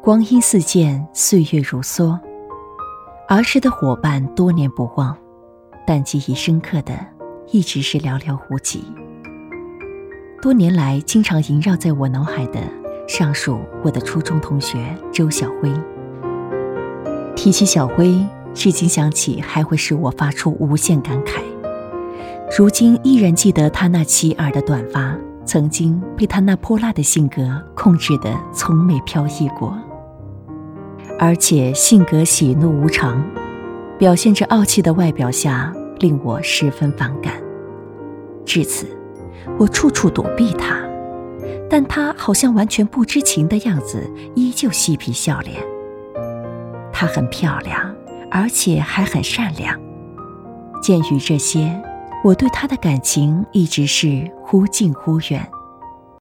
光阴似箭，岁月如梭，儿时的伙伴多年不忘，但记忆深刻的一直是寥寥无几。多年来经常萦绕在我脑海的上属我的初中同学周小辉。提起小辉，至今想起还会使我发出无限感慨。如今依然记得他那齐耳的短发曾经被他那泼辣的性格控制得从没飘逸过，而且性格喜怒无常，表现着傲气的外表下令我十分反感。至此我处处躲避他，但他好像完全不知情的样子，依旧嬉皮笑脸。她很漂亮，而且还很善良。鉴于这些，我对她的感情一直是忽近忽远，